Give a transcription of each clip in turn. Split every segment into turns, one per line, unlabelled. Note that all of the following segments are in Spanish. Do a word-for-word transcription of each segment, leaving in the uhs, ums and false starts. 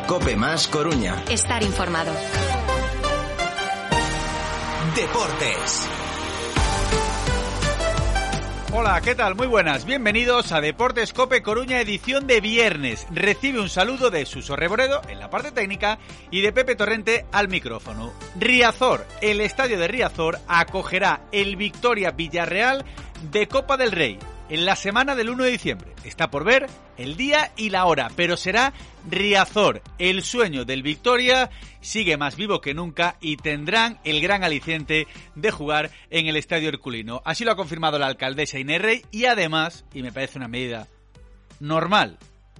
Cope Más Coruña.
Estar informado.
Deportes.
Hola, ¿qué tal? Muy buenas. Bienvenidos a Deportes Cope Coruña, edición de viernes. Recibe un saludo de Suso Reboredo en la parte técnica y de Pepe Torrente al micrófono. Riazor, el estadio de Riazor acogerá el Victoria Villarreal de Copa del Rey en la semana del uno de diciembre. Está por ver el día y la hora, pero será Riazor. El sueño del Victoria sigue más vivo que nunca y tendrán el gran aliciente de jugar en el Estadio Herculino. Así lo ha confirmado la alcaldesa Inés Rey y además, y me parece una medida normal,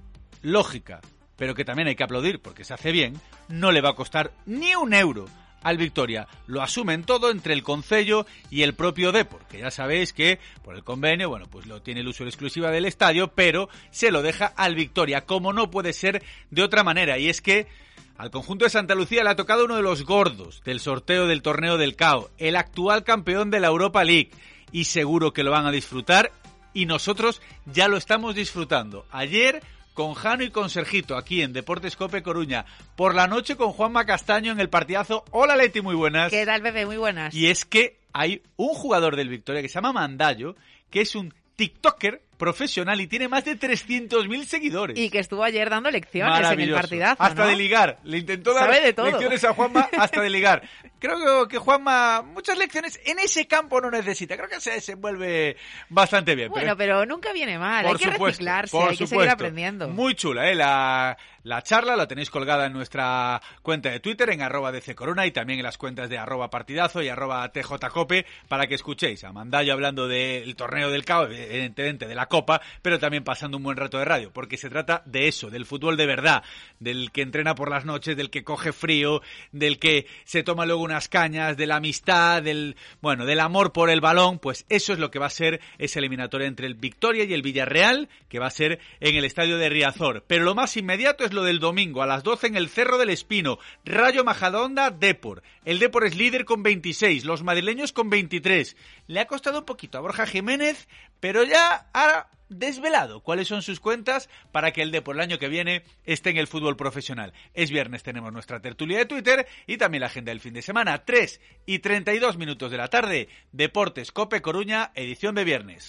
lógica, pero que también hay que aplaudir porque se hace bien, no le va a costar ni un euro al Victoria. Lo asumen todo entre el Concello y el propio Depor, que ya sabéis que por el convenio, bueno, pues lo tiene el uso exclusiva del estadio, pero se lo deja al Victoria, como no puede ser de otra manera. Y es que al conjunto de Santa Lucía le ha tocado uno de los gordos del sorteo del torneo del C A O, el actual campeón de la Europa League, y seguro que lo van a disfrutar, y nosotros ya lo estamos disfrutando. Ayer con Jano y con Sergito, aquí en Deportes Cope Coruña. Por la noche con Juanma Castaño en el partidazo. Hola Leti, muy buenas.
¿Qué tal, Pepe? Muy buenas.
Y es que hay un jugador del Victoria que se llama Mandallo, que es un TikToker profesional y tiene más de trescientos mil seguidores.
Y que estuvo ayer dando lecciones en el partidazo,
hasta
¿no?
de ligar. Le intentó dar
Sabe de todo.
lecciones a Juanma hasta de ligar. Creo que Juanma muchas lecciones en ese campo no necesita. Creo que se desenvuelve bastante bien.
Bueno, pero, pero nunca viene mal. Hay que
supuesto,
reciclarse, hay
supuesto.
que seguir aprendiendo.
Muy chula, ¿eh? La, la charla la tenéis colgada en nuestra cuenta de Twitter, en arroba D C Corona, y también en las cuentas de arroba partidazo y arroba T J Cope, para que escuchéis a Mandallo hablando del torneo del C A O, evidentemente de la Copa, pero también pasando un buen rato de radio, porque se trata de eso, del fútbol de verdad, del que entrena por las noches, del que coge frío, del que se toma luego unas cañas, de la amistad, del, bueno, del amor por el balón. Pues eso es lo que va a ser esa eliminatoria entre el Victoria y el Villarreal, que va a ser en el estadio de Riazor. Pero lo más inmediato es lo del domingo, a las doce en el Cerro del Espino, Rayo Majadahonda, Depor. El Depor es líder con veintiséis, los madrileños con veintitrés. Le ha costado un poquito a Borja Jiménez, pero ya ha desvelado cuáles son sus cuentas para que el Depor el año que viene esté en el fútbol profesional. Es viernes, tenemos nuestra tertulia de Twitter y también la agenda del fin de semana. tres y treinta y dos minutos de la tarde, Deportes Cope Coruña, edición de viernes.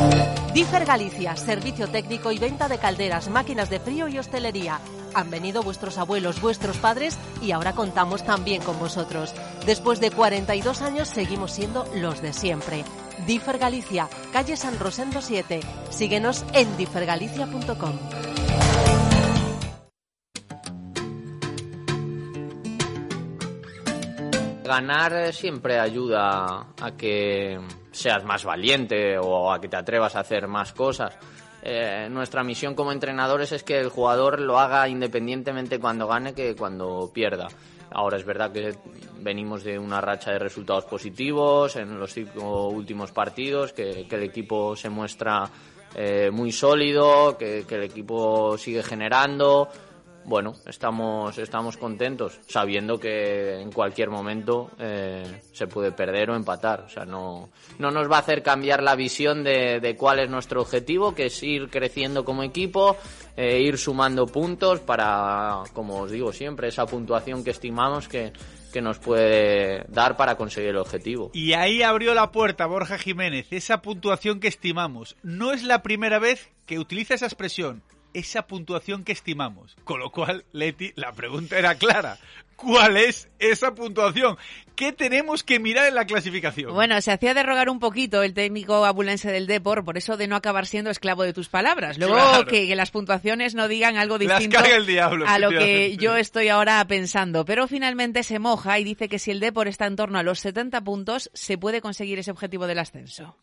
Differ Galicia, servicio técnico y venta de calderas, máquinas de frío y hostelería. Han venido vuestros abuelos, vuestros padres y ahora contamos también con vosotros. Después de cuarenta y dos años seguimos siendo los de siempre. Differ Galicia, calle San Rosendo siete. Síguenos en differ galicia punto com.
Ganar siempre ayuda a que seas más valiente o a que te atrevas a hacer más cosas. Eh, nuestra misión como entrenadores es que el jugador lo haga independientemente cuando gane que cuando pierda. Ahora es verdad que venimos de una racha de resultados positivos en los cinco últimos partidos, que, que el equipo se muestra eh, muy sólido, que, que el equipo sigue generando. Bueno, estamos estamos contentos, sabiendo que en cualquier momento eh, se puede perder o empatar. O sea, no, no nos va a hacer cambiar la visión de, de cuál es nuestro objetivo, que es ir creciendo como equipo, eh, ir sumando puntos para, como os digo siempre, esa puntuación que estimamos que, que nos puede dar para conseguir el objetivo.
Y ahí abrió la puerta Borja Jiménez, esa puntuación que estimamos. No es la primera vez que utiliza esa expresión, esa puntuación que estimamos. Con lo cual, Leti, la pregunta era clara. ¿Cuál es esa puntuación? ¿Qué tenemos que mirar en la clasificación?
Bueno, se hacía de rogar un poquito el técnico abulense del Depor, por eso de no acabar siendo esclavo de tus palabras. Luego
claro.
que, que las puntuaciones no digan algo distinto
Las caga el diablo,
a lo que yo estoy ahora pensando. Pero finalmente se moja y dice que si el Depor está en torno a los setenta puntos, se puede conseguir ese objetivo del ascenso.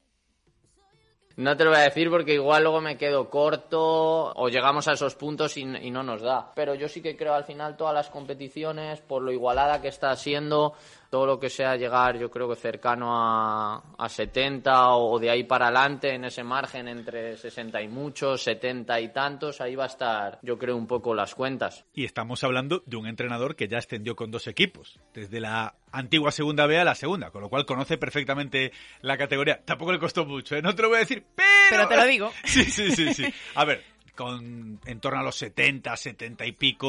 No te lo voy a decir porque igual luego me quedo corto o llegamos a esos puntos y, y no nos da. Pero yo sí que creo al final todas las competiciones, por lo igualada que está siendo, todo lo que sea llegar yo creo que cercano a, a setenta o de ahí para adelante, en ese margen entre sesenta y muchos, setenta y tantos, ahí va a estar yo creo un poco las cuentas.
Y estamos hablando de un entrenador que ya ascendió con dos equipos, desde la antigua segunda B a la segunda, con lo cual conoce perfectamente la categoría. Tampoco le costó mucho, ¿eh? No te lo voy a decir, pero...
Pero te lo digo.
Sí, sí, sí, sí. A ver, con en torno a los setenta, setenta y pico,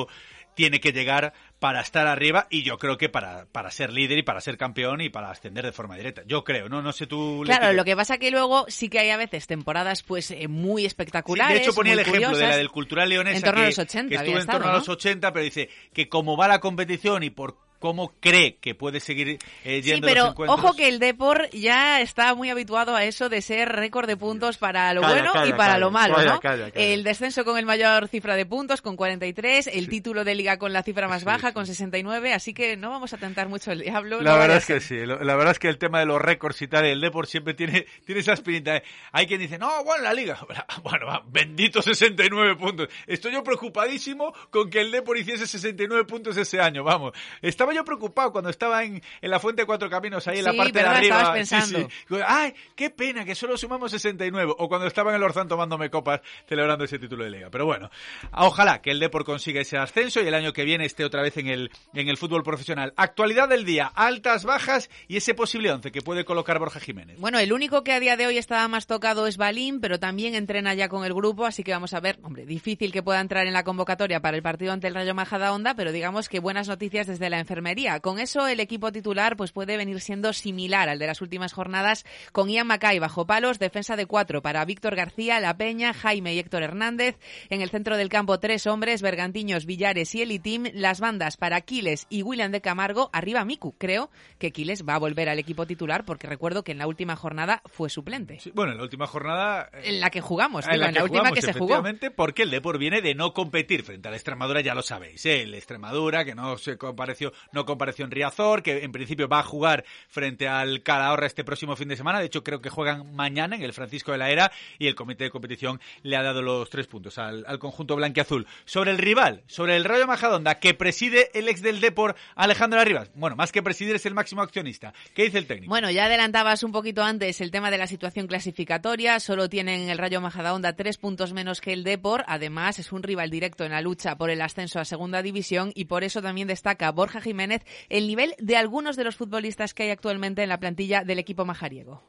tiene que llegar para estar arriba y yo creo que para, para ser líder y para ser campeón y para ascender de forma directa. Yo creo, ¿no? No sé tú...
Claro,
Leticia.
Lo que pasa que luego sí que hay a veces temporadas pues eh, muy espectaculares.
Sí, de hecho ponía el
muy
ejemplo
curiosas.
de la del Cultural Leonesa,
en torno
que,
a los ochenta,
que estuvo
había
en torno
estado,
a los
¿no?
ochenta, pero dice que como va la competición y por cómo cree que puede seguir eh, yendo
sí, pero
los encuentros...
ojo que el Depor ya está muy habituado a eso de ser récord de puntos para lo
calla,
bueno
calla,
y para
calla,
lo malo,
calla,
¿no?
calla, calla.
El descenso con el mayor cifra de puntos, con cuarenta y tres, el
sí.
título de Liga con la cifra más
sí,
baja,
sí.
con sesenta y nueve, así que no vamos a tentar mucho el diablo.
La
no
verdad
vaya
es que sí, la verdad es que el tema de los récords y tal, el Depor siempre tiene, tiene esa espinita. ¿eh? Hay quien dice, no, bueno, la Liga, bueno, va, bendito sesenta y nueve puntos. Estoy yo preocupadísimo con que el Depor hiciese sesenta y nueve puntos ese año, vamos. Estaba yo preocupado cuando estaba en, en la Fuente de Cuatro Caminos, ahí en la
Sí,
parte de
¿verdad?
arriba.
Estabas pensando.
Sí, sí. Ay, qué pena que solo sumamos sesenta y nueve. O cuando estaba en el Orzán tomándome copas celebrando ese título de Liga. Pero bueno, ojalá que el Depor consiga ese ascenso y el año que viene esté otra vez en el, en el fútbol profesional. Actualidad del día, altas, bajas y ese posible once que puede colocar Borja Jiménez.
Bueno, el único que a día de hoy estaba más tocado es Balín, pero también entrena ya con el grupo, así que vamos a ver, hombre, difícil que pueda entrar en la convocatoria para el partido ante el Rayo Majadahonda, pero digamos que buenas noticias desde la enfermería. Con eso el equipo titular pues puede venir siendo similar al de las últimas jornadas, con Ian Mackay bajo palos, defensa de cuatro para Víctor García, La Peña, Jaime y Héctor Hernández, en el centro del campo tres hombres, Bergantiños, Villares y Elitim, las bandas para Quiles y William de Camargo, arriba Miku. Creo que Quiles va a volver al equipo titular porque recuerdo que en la última jornada fue suplente.
Sí, bueno, en la última jornada...
Eh, en la que jugamos,
en
digo,
la,
en
que
la última
jugamos,
que se jugó.
efectivamente, porque el Depor viene de no competir frente a la Extremadura, ya lo sabéis, ¿eh? El Extremadura que no se compareció, no compareció en Riazor, que en principio va a jugar frente al Calahorra este próximo fin de semana. De hecho, creo que juegan mañana en el Francisco de la Era y el comité de competición le ha dado los tres puntos al, al conjunto blanquiazul. Sobre el rival, sobre el Rayo Majadahonda, que preside el ex del Depor, Alejandro Arribas. Bueno, más que presidir, es el máximo accionista. ¿Qué dice el técnico?
Bueno, ya adelantabas un poquito antes el tema de la situación clasificatoria. Solo tienen el Rayo Majadahonda tres puntos menos que el Depor. Además, es un rival directo en la lucha por el ascenso a Segunda División y por eso también destaca Borja Jiménez el nivel de algunos de los futbolistas que hay actualmente en la plantilla del equipo majariego.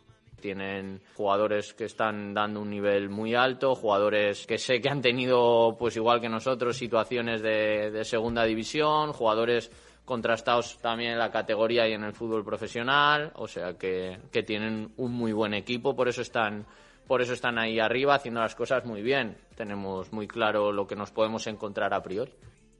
Tienen jugadores que están dando un nivel muy alto, jugadores que sé que han tenido, pues igual que nosotros, situaciones de, de segunda división, jugadores contrastados también en la categoría y en el fútbol profesional, o sea que, que tienen un muy buen equipo, por eso están, por eso están ahí arriba haciendo las cosas muy bien. Tenemos muy claro lo que nos podemos encontrar a priori.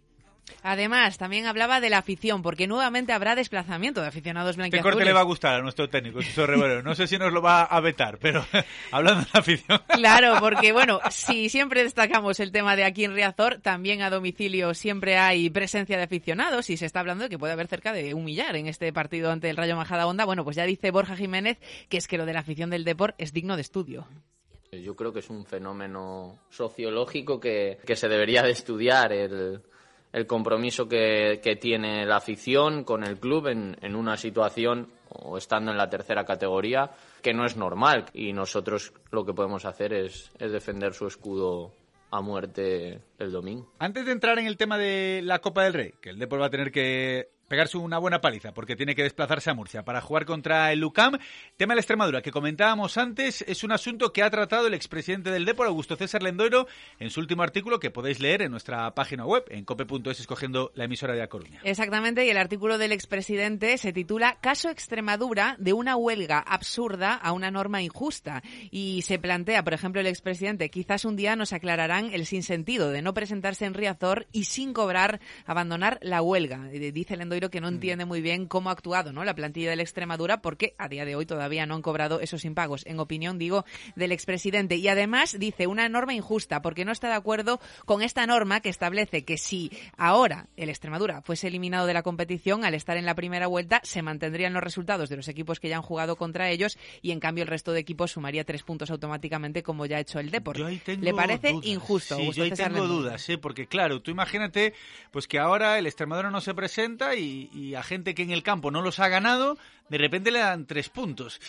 Además, también hablaba de la afición, porque nuevamente habrá desplazamiento de aficionados
Este
blanquiazules.
corte le va a gustar a nuestro técnico, Suso Rebolero. No sé si nos lo va a vetar, pero hablando de la afición.
Claro, porque bueno, si siempre destacamos el tema de aquí en Riazor, también a domicilio siempre hay presencia de aficionados y se está hablando de que puede haber cerca de un millar en este partido ante el Rayo Majadahonda. Bueno, pues ya dice Borja Jiménez que es que lo de la afición del Depor es digno de estudio.
Yo creo que es un fenómeno sociológico que, que se debería de estudiar, el... el compromiso que, que tiene la afición con el club en, en una situación o estando en la tercera categoría que no es normal, y nosotros lo que podemos hacer es, es defender su escudo a muerte el domingo.
Antes de entrar en el tema de la Copa del Rey, que el Depor va a tener que pegarse una buena paliza porque tiene que desplazarse a Murcia para jugar contra el Lucam. Tema de la Extremadura que comentábamos antes, es un asunto que ha tratado el expresidente del Depor, Augusto César Lendoiro, en su último artículo que podéis leer en nuestra página web, en cope punto es, escogiendo la emisora de A Coruña.
Exactamente, y el artículo del expresidente se titula Caso Extremadura, de una huelga absurda a una norma injusta. Y se plantea, por ejemplo, el expresidente, quizás un día nos aclararán el sinsentido de no presentarse en Riazor y sin cobrar abandonar la huelga. Dice Lendoiro que no entiende muy bien cómo ha actuado, ¿no?, la plantilla del Extremadura, porque a día de hoy todavía no han cobrado esos impagos, en opinión, digo, del expresidente. Y además dice una norma injusta porque no está de acuerdo con esta norma que establece que si ahora el Extremadura fuese eliminado de la competición, al estar en la primera vuelta se mantendrían los resultados de los equipos que ya han jugado contra ellos y en cambio el resto de equipos sumaría tres puntos automáticamente, como ya ha hecho el Depor. ¿Le parece
dudas.
injusto?
Sí, yo ahí tengo dudas, ¿eh? Porque claro, tú imagínate pues que ahora el Extremadura no se presenta y, y a gente que en el campo no los ha ganado, de repente le dan tres puntos.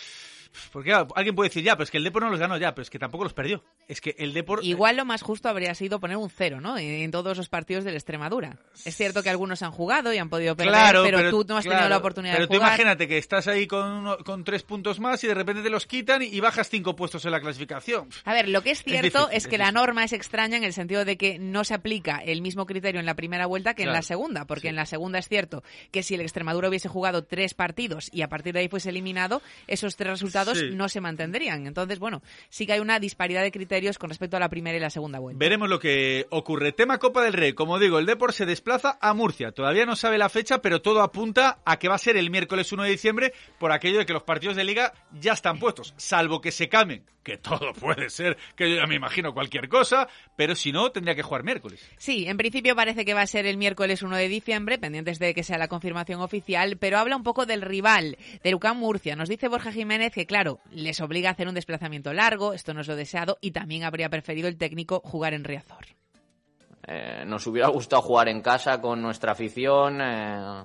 Porque claro, alguien puede decir, ya, pero es que el Depor no los ganó, ya, pero es que tampoco los perdió. Es que el Depor...
Igual lo más justo habría sido poner un cero, ¿no? En todos los partidos del Extremadura. Es cierto que algunos han jugado y han podido perder,
claro,
pero, pero tú no has
claro,
tenido la oportunidad
pero
de jugar.
Pero tú imagínate que estás ahí con, uno, con tres puntos más y de repente te los quitan y, y bajas cinco puestos en la clasificación.
A ver, lo que es cierto es,
difícil,
es que
es
la norma es extraña en el sentido de que no se aplica el mismo criterio en la primera vuelta que
claro,
en la segunda, porque sí. En la segunda es cierto que si el Extremadura hubiese jugado tres partidos y a partir de ahí fuese eliminado, esos tres resultados sí. no se mantendrían. Entonces, bueno, sí que hay una disparidad de criterios con respecto a la primera y la segunda vuelta.
Veremos lo que ocurre. Tema Copa del Rey. Como digo, el Depor se desplaza a Murcia. Todavía no sabe la fecha, pero todo apunta a que va a ser el miércoles uno de diciembre por aquello de que los partidos de Liga ya están puestos, salvo que se cambien, que todo puede ser, que yo ya me imagino cualquier cosa, pero si no, tendría que jugar miércoles.
Sí, en principio parece que va a ser el miércoles uno de diciembre, pendientes de que sea la confirmación oficial, pero habla un poco del rival, del U C A M Murcia. Nos dice Borja Jiménez que, claro, les obliga a hacer un desplazamiento largo, esto no es lo deseado, y también habría preferido el técnico jugar en Riazor.
Eh, nos hubiera gustado jugar en casa con nuestra afición eh,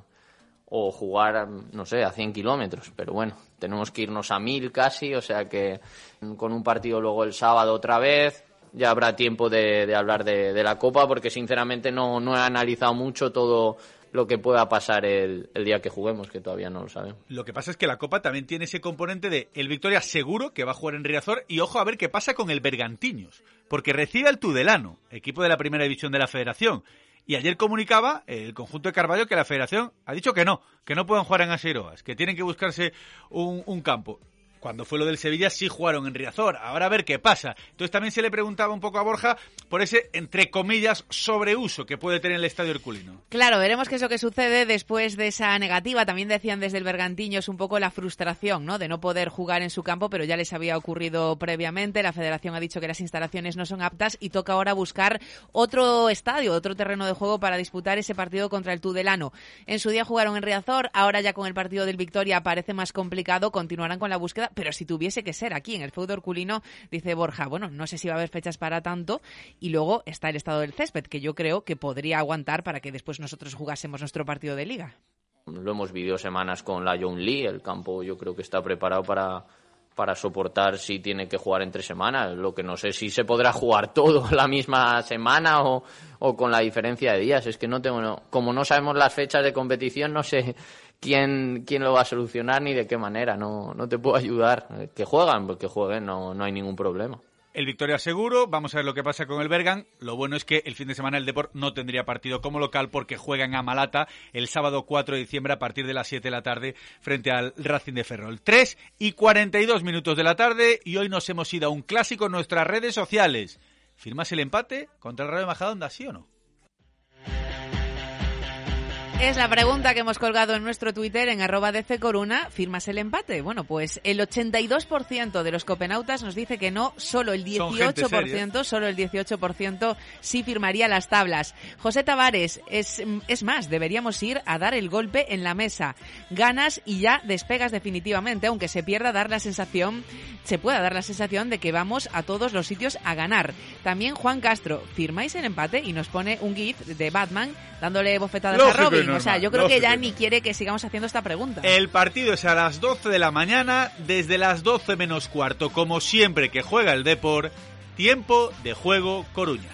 o jugar, no sé, a cien kilómetros, pero bueno, tenemos que irnos a mil casi, o sea que con un partido luego el sábado otra vez, ya habrá tiempo de, de hablar de, de la Copa, porque sinceramente no, no he analizado mucho todo lo que pueda pasar el, el día que juguemos, que todavía no lo sabemos.
Lo que pasa es que la Copa también tiene ese componente de el Victoria seguro que va a jugar en Riazor, y ojo a ver qué pasa con el Bergantiños, porque recibe al Tudelano, equipo de la primera división de la Federación, y ayer comunicaba el conjunto de Carballo que la Federación ha dicho que no, que no pueden jugar en Aseiroas, que tienen que buscarse un, un campo. Cuando fue lo del Sevilla sí jugaron en Riazor, ahora a ver qué pasa. Entonces también se le preguntaba un poco a Borja por ese, entre comillas, sobreuso que puede tener el Estadio Herculino.
Claro, veremos qué es lo que sucede después de esa negativa. También decían desde el Bergantiños un poco la frustración, ¿no?, de no poder jugar en su campo, pero ya les había ocurrido previamente. La Federación ha dicho que las instalaciones no son aptas y toca ahora buscar otro estadio, otro terreno de juego para disputar ese partido contra el Tudelano. En su día jugaron en Riazor, ahora ya con el partido del Victoria parece más complicado, continuarán con la búsqueda, pero si tuviese que ser aquí en el feudo herculino, dice Borja, bueno, no sé si va a haber fechas para tanto, y luego está el estado del césped, que yo creo que podría aguantar para que después nosotros jugásemos nuestro partido de Liga.
Lo hemos vivido semanas con la John Lee, el campo yo creo que está preparado para, para soportar si tiene que jugar entre semanas, lo que no sé si se podrá jugar todo la misma semana o, o con la diferencia de días, es que no tengo, no, como no sabemos las fechas de competición, no sé quién quién lo va a solucionar ni de qué manera, no no te puedo ayudar. Que juegan, pues que jueguen, no no hay ningún problema.
El Victoria seguro, vamos a ver lo que pasa con el Bergan. Lo bueno es que el fin de semana el Depor no tendría partido como local porque juega en Amalata el sábado cuatro de diciembre a partir de las siete de la tarde frente al Racing de Ferrol. tres y cuarenta y dos minutos de la tarde y hoy nos hemos ido a un clásico en nuestras redes sociales. ¿Firmas el empate contra el Rayo Majadahonda, sí o no?
Es la pregunta que hemos colgado en nuestro Twitter, en arroba D C Coruna. ¿Firmas el empate? Bueno, pues el ochenta y dos por ciento de los copenautas nos dice que no, solo el dieciocho por ciento, solo el dieciocho por ciento sí firmaría las tablas. José Tavares, es, es más, deberíamos ir a dar el golpe en la mesa. Ganas y ya despegas definitivamente, aunque se pierda dar la sensación, se pueda dar la sensación de que vamos a todos los sitios a ganar. También Juan Castro, ¿firmáis el empate? Y nos pone un gif de Batman dándole bofetadas
Lógico,
a Robin.
normal,
o sea, yo creo
lógico,
que ya
no.
ni quiere que sigamos haciendo esta pregunta.
El partido es a las doce de la mañana, desde las doce menos cuarto, como siempre que juega el Depor, tiempo de juego Coruña.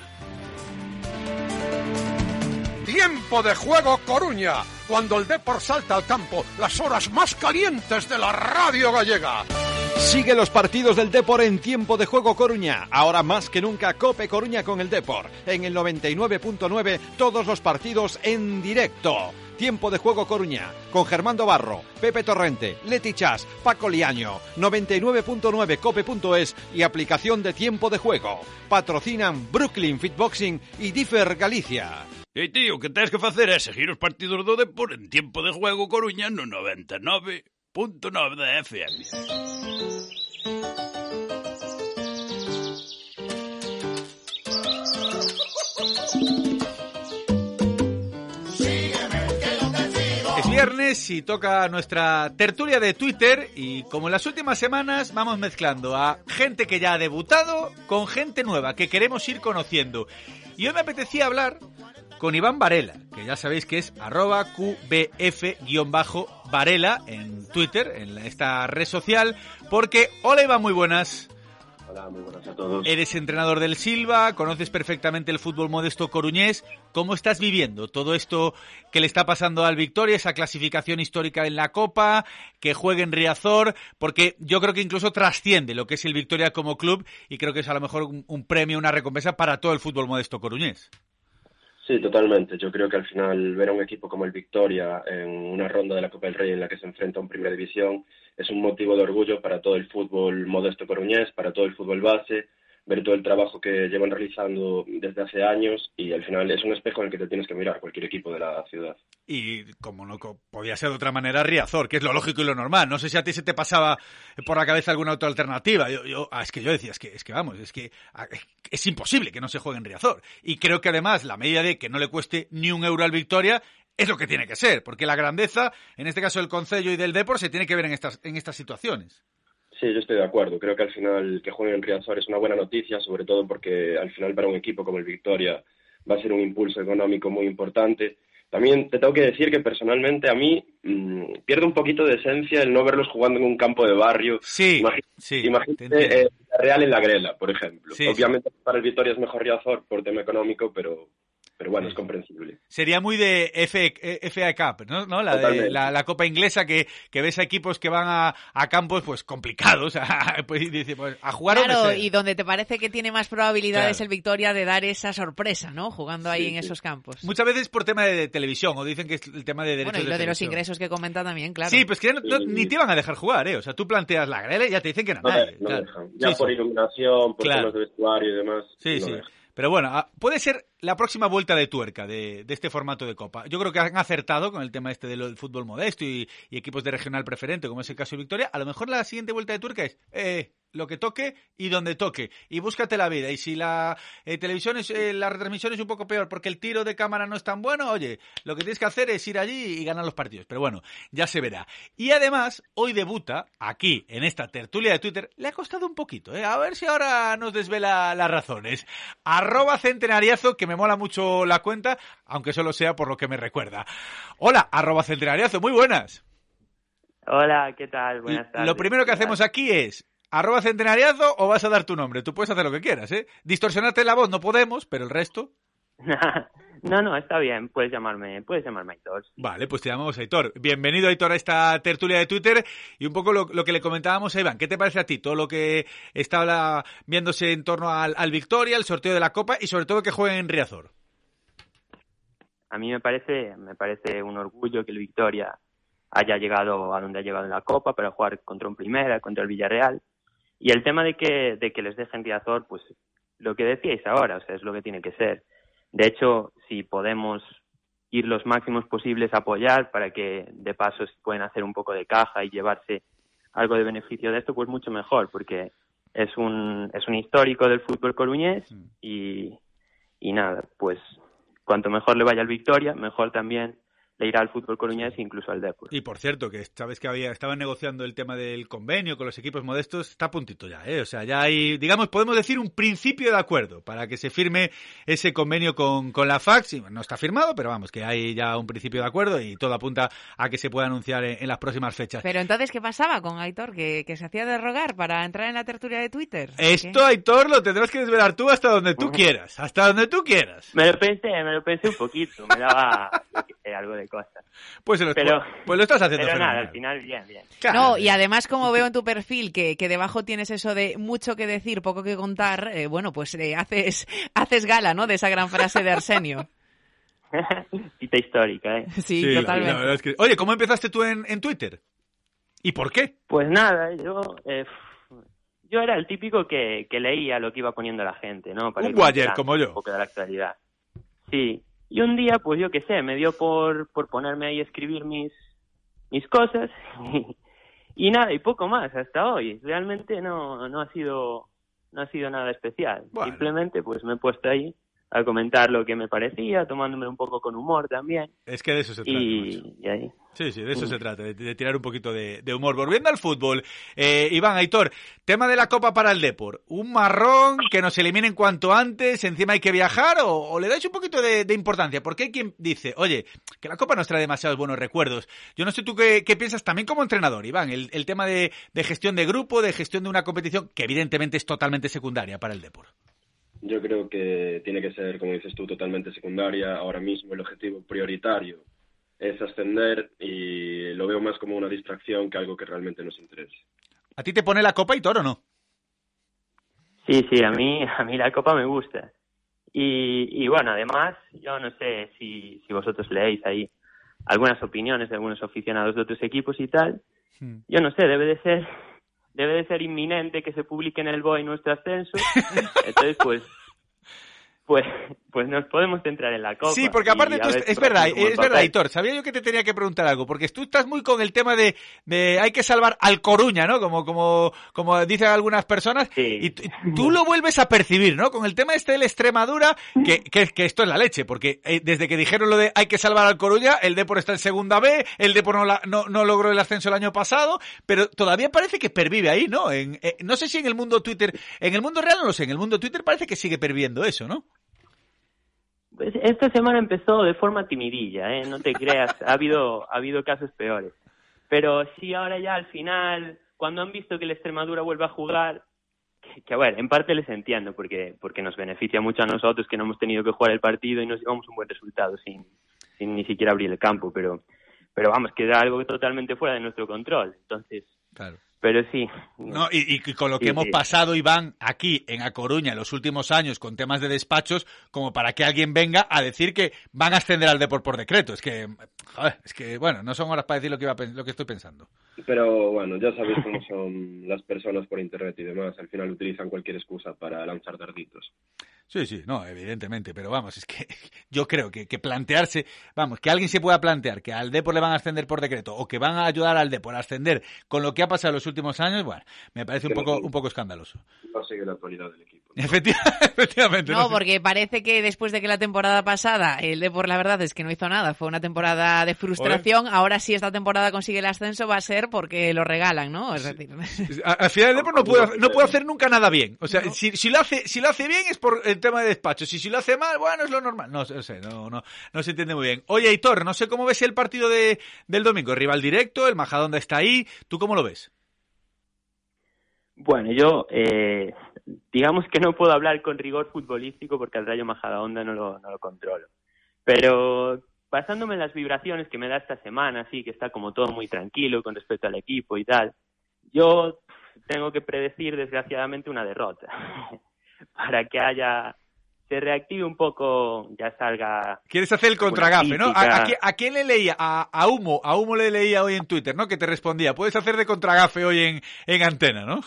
Tiempo de juego Coruña, cuando el Depor salta al campo, las horas más calientes de la radio gallega.
Sigue los partidos del Depor en Tiempo de Juego Coruña. Ahora más que nunca Cope Coruña con el Depor. En el noventa y nueve punto nueve todos los partidos en directo. Tiempo de Juego Coruña con Germando Barro, Pepe Torrente, Leti Chas, Paco Liaño. noventa y nueve punto nueve cope punto es y aplicación de Tiempo de Juego. Patrocinan Brooklyn Fitboxing y Differ Galicia.
E tío, que tens que facer é seguir os partidos do Depor en Tiempo de Juego Coruña no noventa e nove punto nove da F M.
Es viernes y toca nuestra tertulia de Twitter y como en las últimas semanas vamos mezclando a gente que ya ha debutado con gente nueva que queremos ir conociendo. Y hoy me apetecía hablar con Iván Varela, que ya sabéis que es arroba Q B F Varela en Twitter, en esta red social, porque, hola Iván, muy buenas.
Hola, muy buenas a todos.
Eres entrenador del Silva, conoces perfectamente el fútbol modesto coruñés. ¿Cómo estás viviendo todo esto que le está pasando al Victoria, esa clasificación histórica en la Copa, que juegue en Riazor? Porque yo creo que incluso trasciende lo que es el Victoria como club y creo que es a lo mejor un, un premio, una recompensa para todo el fútbol modesto coruñés.
Sí, totalmente. Yo creo que al final ver a un equipo como el Victoria en una ronda de la Copa del Rey en la que se enfrenta a un Primera División es un motivo de orgullo para todo el fútbol modesto coruñés, para todo el fútbol base, ver todo el trabajo que llevan realizando desde hace años y al final es un espejo en el que te tienes que mirar cualquier equipo de la ciudad.
Y como no podía ser de otra manera, Riazor, que es lo lógico y lo normal. No sé si a ti se te pasaba por la cabeza alguna otra alternativa. Yo, yo, ah, es que yo decía, es que, es que vamos, es que ah, es imposible que no se juegue en Riazor. Y creo que además la medida de que no le cueste ni un euro al Victoria es lo que tiene que ser, porque la grandeza, en este caso del Concello y del Depor, se tiene que ver en estas, en estas situaciones.
Sí, yo estoy de acuerdo. Creo que al final que jueguen en Riazor es una buena noticia, sobre todo porque al final para un equipo como el Victoria va a ser un impulso económico muy importante. También te tengo que decir que personalmente a mí mmm, pierde un poquito de esencia el no verlos jugando en un campo de barrio.
Sí,
Imagínate,
sí,
imagínate eh, Real en la Grela, por ejemplo.
Sí,
Obviamente
sí.
Para el Victoria es mejor Riazor por tema económico, pero... Pero bueno, es comprensible.
Sería muy de F, F A Cup, ¿no? ¿No? La, de, la, la Copa Inglesa, que, que ves a equipos que van a, a campos pues complicados, a, pues, dice, pues, a jugar
claro,
donde sea.
Y donde te parece que tiene más probabilidades
claro.
el Victoria de dar esa sorpresa, ¿no? Jugando ahí sí, en sí. esos campos.
Muchas veces por tema de, de televisión, o dicen que es el tema de derechos
bueno, y lo
de,
de los ingresos que comenta también, claro.
Sí, pues que no, no, ni te iban a dejar jugar, ¿eh? O sea, tú planteas la grela y ya te dicen que no,
no
nadie.
No
claro.
dejan. Ya
sí,
por
sí.
iluminación, por
claro.
temas de vestuario y demás.
Sí,
no
sí.
dejan.
Pero bueno, puede ser la próxima vuelta de tuerca de, de este formato de Copa. Yo creo que han acertado con el tema este del fútbol modesto y, y equipos de regional preferente, como es el caso de Victoria. A lo mejor la siguiente vuelta de tuerca es eh, lo que toque y donde toque. Y búscate la vida. Y si la eh, televisión es, eh, la retransmisión es un poco peor porque el tiro de cámara no es tan bueno, oye, lo que tienes que hacer es ir allí y ganar los partidos. Pero bueno, ya se verá. Y además, hoy debuta aquí, en esta tertulia de Twitter, le ha costado un poquito, ¿eh? A ver si ahora nos desvela las razones. Arroba centenariazo, que me mola mucho la cuenta, aunque solo sea por lo que me recuerda. Hola, arroba centenariazo, muy buenas.
Hola, ¿qué tal? Buenas tardes.
Lo primero que hacemos aquí es, arroba centenariazo o vas a dar tu nombre. Tú puedes hacer lo que quieras, ¿eh? Distorsionarte la voz no podemos, pero el resto...
No, no, está bien, puedes llamarme, puedes llamarme Aitor.
Vale, pues te llamamos Aitor. Bienvenido, Aitor, a esta tertulia de Twitter y un poco lo, lo que le comentábamos a Iván. ¿Qué te parece a ti todo lo que está la, viéndose en torno al, al Victoria, el sorteo de la Copa y sobre todo que jueguen en Riazor?
A mí me parece, me parece un orgullo que el Victoria haya llegado a donde ha llegado en la Copa para jugar contra un Primera, contra el Villarreal. Y el tema de que, de que les dejen Riazor, pues lo que decíais ahora, o sea, es lo que tiene que ser. De hecho, si podemos ir los máximos posibles a apoyar para que de paso se pueden hacer un poco de caja y llevarse algo de beneficio de esto, pues mucho mejor, porque es un es un histórico del fútbol coruñés y, y nada, pues cuanto mejor le vaya al Victoria, mejor también le irá al fútbol coruñés e incluso al Depor.
Y por cierto, que sabes que había estaban negociando el tema del convenio con los equipos modestos, está a puntito ya, ¿eh? O sea, ya hay, digamos, podemos decir un principio de acuerdo para que se firme ese convenio con, con la F A C. No está firmado, pero vamos, que hay ya un principio de acuerdo y todo apunta a que se pueda anunciar en, en las próximas fechas.
Pero entonces, ¿qué pasaba con Aitor? ¿Que, que se hacía de rogar para entrar en la tertulia de Twitter?
Esto, ¿qué? Aitor, lo tendrás que desvelar tú hasta donde tú quieras, hasta donde tú quieras.
Me lo pensé, me lo pensé un poquito, me daba algo de cosas.
Pues, lo,
pero,
pues lo estás haciendo
pero
fenomenal.
nada, al final bien, bien.
Claro, no, y además como veo en tu perfil que, que debajo tienes eso de mucho que decir, poco que contar, eh, bueno, pues eh, haces haces gala, ¿no?, de esa gran frase de Arsenio.
Cita histórica, ¿eh?
Sí,
sí,
totalmente.
La verdad es que... Oye, ¿cómo empezaste tú en, en Twitter? ¿Y por qué?
Pues nada, yo... Eh, yo era el típico que, que leía lo que iba poniendo la gente, ¿no? Para
un guayer como yo.
Un poco de la actualidad. Sí. Y un día, pues yo qué sé, me dio por, por ponerme ahí a escribir mis, mis cosas y, y nada, y poco más hasta hoy. Realmente no, no ha sido no ha sido nada especial.
Bueno.
Simplemente pues me he puesto ahí a comentar lo que me parecía, tomándome un poco con humor también.
Es que de eso se trata.
Y, y ahí.
Sí, sí, de eso se trata, de, de tirar un poquito de, de humor. Volviendo al fútbol, eh, Iván, Aitor, tema de la Copa para el Depor. ¿Un marrón, que nos eliminen cuanto antes, encima hay que viajar, o, o le dais un poquito de, de importancia? Porque hay quien dice, oye, que la Copa nos trae demasiados buenos recuerdos. Yo no sé tú qué, qué piensas también como entrenador, Iván, el, el tema de, de gestión de grupo, de gestión de una competición que evidentemente es totalmente secundaria para el Depor.
Yo creo que tiene que ser, como dices tú, totalmente secundaria. Ahora mismo el objetivo prioritario es ascender y lo veo más como una distracción que algo que realmente nos interese.
¿A ti te pone la Copa, Aitor, o no?
Sí, sí, a mí, a mí la Copa me gusta. Y, y bueno, además, yo no sé si, si vosotros leéis ahí algunas opiniones de algunos aficionados de otros equipos y tal. Hmm. Yo no sé, debe de ser debe de ser inminente que se publique en el B O E nuestro ascenso. Entonces, pues... Pues, pues nos podemos centrar en la Copa.
Sí, porque aparte tú, es verdad, es verdad, Aitor, sabía yo que te tenía que preguntar algo, porque tú estás muy con el tema de, de hay que salvar al Coruña, ¿no? Como, como, como dicen algunas personas,
sí.
Y t- tú lo vuelves a percibir, ¿no? Con el tema este del Extremadura, que, que, que esto es la leche, porque eh, desde que dijeron lo de hay que salvar al Coruña, el Depor está en segunda B, el Depor no, la, no, no logró el ascenso el año pasado, pero todavía parece que pervive ahí, ¿no? En, eh, no sé si en el mundo Twitter, en el mundo real no lo sé, en el mundo Twitter parece que sigue perviviendo eso, ¿no?
Pues esta semana empezó de forma timidilla, ¿eh? No te creas, ha habido ha habido casos peores. Pero sí, ahora ya al final, cuando han visto que el Extremadura vuelve a jugar, que, que a ver, en parte les entiendo, porque porque nos beneficia mucho a nosotros que no hemos tenido que jugar el partido y nos llevamos un buen resultado sin, sin ni siquiera abrir el campo, pero pero vamos, que era algo totalmente fuera de nuestro control. Entonces,
claro.
Pero sí.
No, y, y con lo que
sí,
hemos
sí.
pasado, Iván, aquí en A Coruña en los últimos años con temas de despachos, como para que alguien venga a decir que van a ascender al Depor por decreto. Es que, joder, es que, bueno, no son horas para decir lo que, iba a, lo que estoy pensando.
Pero bueno, ya sabéis cómo son las personas por internet y demás. Al final utilizan cualquier excusa para lanzar darditos.
Sí, sí, no, evidentemente, pero vamos, es que yo creo que, que plantearse, vamos, que alguien se pueda plantear que al Depor le van a ascender por decreto o que van a ayudar al Depor a ascender con lo que ha pasado en los últimos años, bueno, me parece un poco, un poco escandaloso.
No sigue la actualidad del equipo. ¿No?
Efectivamente.
No, no porque parece que después de que la temporada pasada el Depor, la verdad es que no hizo nada, fue una temporada de frustración, Oye. Ahora si esta temporada consigue el ascenso va a ser porque lo regalan, ¿no? Es decir,
al final el Depor no puede, no puede hacer nunca nada bien, o sea, no. si, si, lo hace, si lo hace bien es por el tema de despachos, y si lo hace mal, bueno, es lo normal. No, no sé, no, no, no se entiende muy bien. Oye, Aitor, no sé cómo ves el partido de, del domingo, rival directo, el Majadahonda está ahí, ¿tú cómo lo ves?
Bueno, yo eh, digamos que no puedo hablar con rigor futbolístico porque al Rayo Majadahonda no lo, no lo controlo. Pero basándome en las vibraciones que me da esta semana, sí, que está como todo muy tranquilo con respecto al equipo y tal, yo tengo que predecir desgraciadamente una derrota para que haya... se reactive un poco, ya salga...
Quieres hacer el contragafe, ¿no? ¿A, a, ¿A quién le leía? A, a Humo, a Humo le leía hoy en Twitter, ¿no? Que te respondía, puedes hacer de contragafe hoy en, en antena, ¿no?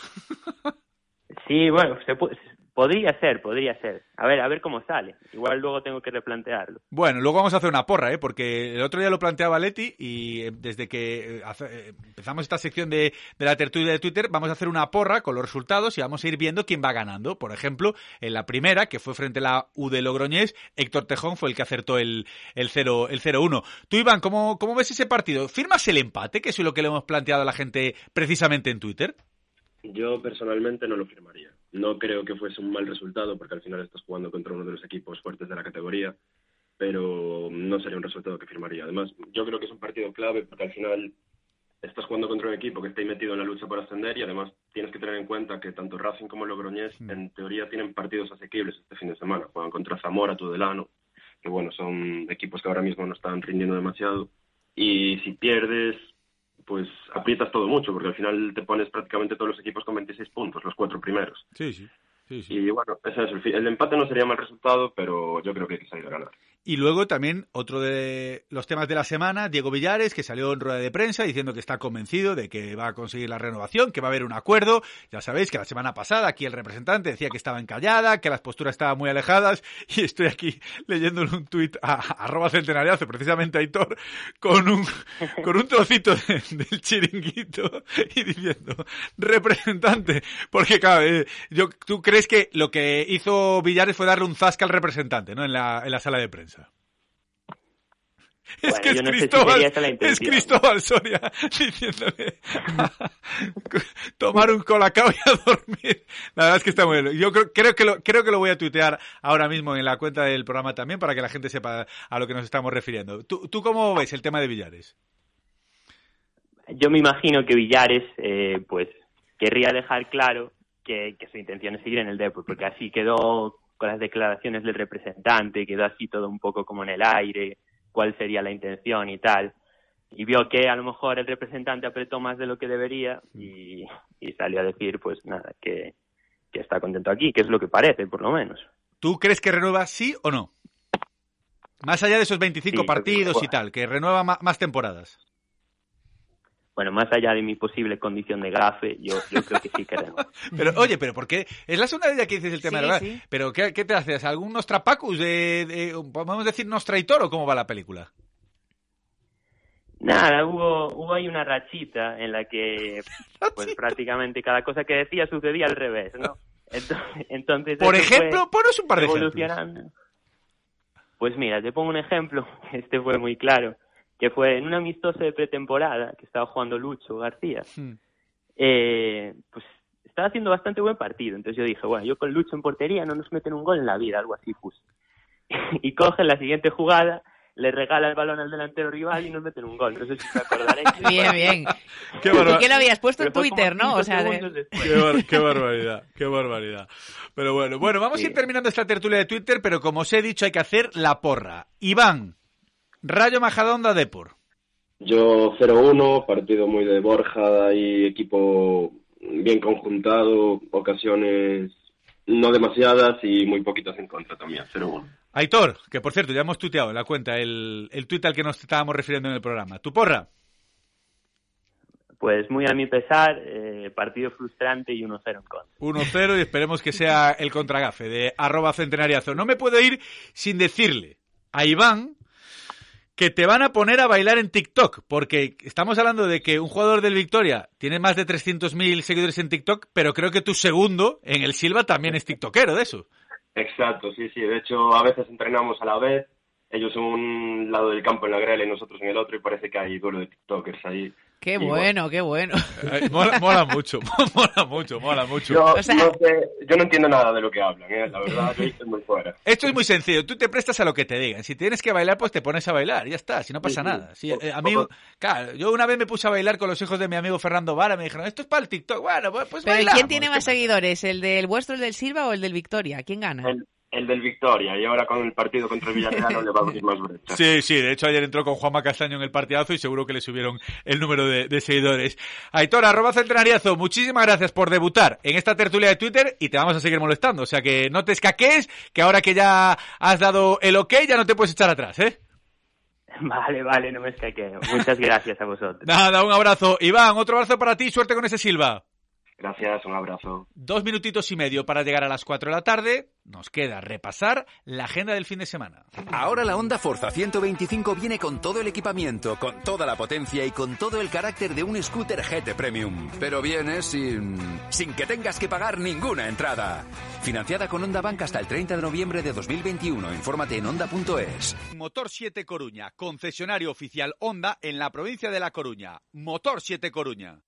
Sí, bueno, se puede, podría ser, podría ser. A ver, a ver cómo sale. Igual luego tengo que replantearlo.
Bueno, luego vamos a hacer una porra, ¿eh? Porque el otro día lo planteaba Leti y desde que hace, empezamos esta sección de, de la tertulia de Twitter, vamos a hacer una porra con los resultados y vamos a ir viendo quién va ganando. Por ejemplo, en la primera, que fue frente a la U de Logroñés, Héctor Tejón fue el que acertó el, el cero uno. Tú, Iván, ¿cómo, ¿cómo ves ese partido? ¿Firmas el empate? Que eso es lo que le hemos planteado a la gente precisamente en Twitter.
Yo personalmente no lo firmaría. No creo que fuese un mal resultado porque al final estás jugando contra uno de los equipos fuertes de la categoría, pero no sería un resultado que firmaría. Además, yo creo que es un partido clave porque al final estás jugando contra un equipo que está ahí metido en la lucha por ascender y además tienes que tener en cuenta que tanto Racing como Logroñés mm. en teoría tienen partidos asequibles este fin de semana. Juegan contra Zamora, Tudelano, que bueno, son equipos que ahora mismo no están rindiendo demasiado y si pierdes... pues aprietas todo mucho, porque al final te pones prácticamente todos los equipos con veintiséis puntos, los cuatro primeros.
Sí, sí. sí, sí.
Y bueno, ese es el, el empate no sería mal resultado, pero yo creo que hay que salir a ganar.
Y luego también otro de los temas de la semana, Diego Villares, que salió en rueda de prensa diciendo que está convencido de que va a conseguir la renovación, que va a haber un acuerdo. Ya sabéis que la semana pasada aquí el representante decía que estaba encallada, que las posturas estaban muy alejadas, y estoy aquí leyendo un tuit a, a arroba centenariazo, precisamente a Aitor, con un, con un trocito de, del chiringuito y diciendo, representante, porque claro, eh, yo, tú crees que lo que hizo Villares fue darle un zasca al representante, ¿no? En la, en la sala de prensa. Es
bueno,
que es,
no
Cristóbal,
sé si
es Cristóbal Soria diciéndole tomar un colacao y a dormir. La verdad es que está muy bien. Yo creo, creo, que lo, creo que lo voy a tuitear ahora mismo en la cuenta del programa también para que la gente sepa a lo que nos estamos refiriendo. ¿Tú, tú cómo ves el tema de Villares?
Yo me imagino que Villares eh, pues querría dejar claro que, que su intención es seguir en el Depor, porque así quedó con las declaraciones del representante, quedó así todo un poco como en el aire, cuál sería la intención y tal, y vio que a lo mejor el representante apretó más de lo que debería y, y salió a decir pues nada, que, que está contento aquí, que es lo que parece por lo menos.
¿Tú crees que renueva sí o no? Más allá de esos veinticinco sí, partidos y tal, que renueva ma- más temporadas.
Bueno, más allá de mi posible condición de gafe, yo, yo creo que sí que renueva.
Pero, oye, ¿pero por qué? Es la segunda vez que dices el tema,
sí,
¿verdad?
Sí.
¿Pero qué, qué te haces? ¿Algún Nostrapacus? De, de, ¿Podemos decir Nostraitor o cómo va la película?
Nada, hubo, hubo ahí una rachita en la que pues prácticamente cada cosa que decía sucedía al revés, ¿no? Entonces, entonces
por ejemplo, ponos un par de
evolucionando. Ejemplos. Pues mira, te pongo un ejemplo, este fue muy claro, que fue en un amistoso de pretemporada que estaba jugando Lucho García. Hmm. Eh, pues estaba haciendo bastante buen partido, entonces yo dije, bueno, yo con Lucho en portería no nos meten un gol en la vida, algo así puse. Y coge en la siguiente jugada, le regala el balón al delantero rival y nos meten un gol. No sé si te acordaréis.
Bien, bien.
Qué barba...
¿Y qué lo habías puesto en Twitter, no? O sea, de...
qué, bar... qué barbaridad, qué barbaridad. Pero bueno, bueno, vamos sí. a ir terminando esta tertulia de Twitter, pero como os he dicho, hay que hacer la porra. Iván, Rayo Majadahonda Depor.
Yo cero uno, partido muy de Borja y equipo bien conjuntado, ocasiones no demasiadas y muy poquitas en contra también, cero uno.
Aitor, que por cierto ya hemos tuiteado en la cuenta el, el tuit al que nos estábamos refiriendo en el programa. ¿Tu porra?
Pues muy a mi pesar, eh, partido frustrante y uno cero en contra.
uno cero y esperemos que sea el contragafe de arroba centenariazo. No me puedo ir sin decirle a Iván que te van a poner a bailar en TikTok, porque estamos hablando de que un jugador del Victoria tiene más de trescientos mil seguidores en TikTok, pero creo que tu segundo en el Silva también es tiktokero de eso.
Exacto, sí, sí. De hecho, a veces entrenamos a la vez, ellos en un lado del campo en la grela y nosotros en el otro, y parece que hay duelo de tiktokers ahí.
Qué
y
bueno, bueno, qué bueno.
Eh, mola, mola mucho, mola mucho, mola mucho.
Yo,
o sea...
no sé, yo no entiendo nada de lo que hablan, ¿eh? La verdad, yo estoy muy fuera.
Esto es muy sencillo, tú te prestas a lo que te digan. Si tienes que bailar, pues te pones a bailar, ya está, si no pasa sí, nada. Si, eh, amigo, claro, yo una vez me puse a bailar con los hijos de mi amigo Fernando Vara, me dijeron, esto es para el TikTok, bueno, pues, pues
Pero
bailamos.
¿quién tiene más seguidores? ¿El del vuestro, el del Silva o el del Victoria? ¿Quién gana?
El... El del Victoria, y ahora con el partido contra el Villarreal no le va a abrir más brecha.
Sí, sí, de hecho ayer entró con Juanma Castaño en el partidazo y seguro que le subieron el número de, de seguidores. Aitor, arroba centenariazo, muchísimas gracias por debutar en esta tertulia de Twitter y te vamos a seguir molestando, o sea que no te escaques, que ahora que ya has dado el ok ya no te puedes echar atrás, ¿eh?
Vale, vale, no me escaqueo. Muchas gracias a vosotros.
Nada, un abrazo. Iván, otro abrazo para ti, suerte con ese Silva.
Gracias, un abrazo.
Dos minutitos y medio para llegar a las cuatro de la tarde. Nos queda repasar la agenda del fin de semana.
Ahora la Honda Forza ciento veinticinco viene con todo el equipamiento, con toda la potencia y con todo el carácter de un scooter G T Premium. Pero viene sin... sin que tengas que pagar ninguna entrada. Financiada con Honda Bank hasta el treinta de noviembre de dos mil veintiuno. Infórmate en honda punto es.
Motor siete Coruña, concesionario oficial Honda en la provincia de La Coruña. Motor siete Coruña.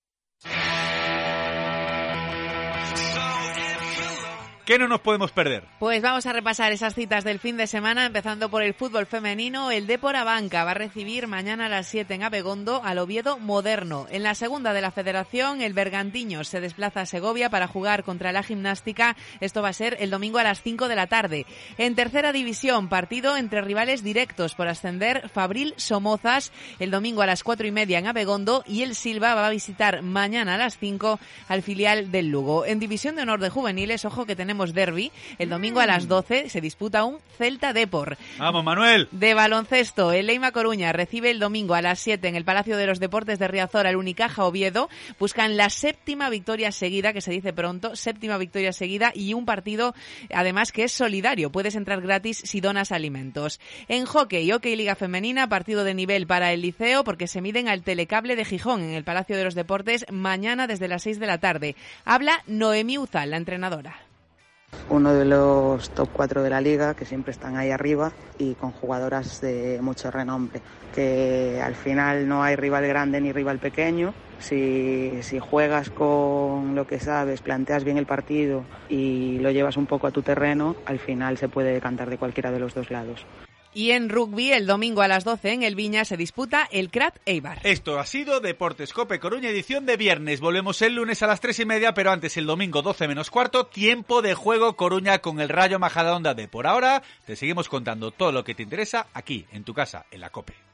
¿Qué no nos podemos perder?
Pues vamos a repasar esas citas del fin de semana, empezando por el fútbol femenino. El Depor Abanca va a recibir mañana a las siete en Abegondo al Oviedo Moderno. En la segunda de la Federación, el Bergantiños se desplaza a Segovia para jugar contra la Gimnástica. Esto va a ser el domingo a las cinco de la tarde. En tercera división, partido entre rivales directos por ascender, Fabril Somozas, el domingo a las cuatro y media en Abegondo, y el Silva va a visitar mañana a las cinco al filial del Lugo. En división de honor de juveniles, ojo que tenemos tenemos derbi. El domingo a las doce se disputa un Celta Depor.
¡Vamos, Manuel!
De baloncesto, el Leima Coruña recibe el domingo a las siete en el Palacio de los Deportes de Riazor al Unicaja Oviedo. Buscan la séptima victoria seguida, que se dice pronto, séptima victoria seguida y un partido, además, que es solidario. Puedes entrar gratis si donas alimentos. En hockey, Hockey Liga Femenina, partido de nivel para el Liceo porque se miden al Telecable de Gijón en el Palacio de los Deportes mañana desde las seis de la tarde. Habla Noemí Uzal, la entrenadora.
Uno de los top cuatro de la liga, que siempre están ahí arriba y con jugadoras de mucho renombre, que al final no hay rival grande ni rival pequeño. Si, si juegas con lo que sabes, planteas bien el partido y lo llevas un poco a tu terreno, al final se puede decantar de cualquiera de los dos lados.
Y en rugby, el domingo a las doce en el Viña se disputa el Crat Eibar.
Esto ha sido Deportes Cope Coruña, edición de viernes. Volvemos el lunes a las tres y media, pero antes el domingo doce menos cuarto, tiempo de juego Coruña con el Rayo Majadahonda de. Por ahora, te seguimos contando todo lo que te interesa aquí, en tu casa, en la Cope.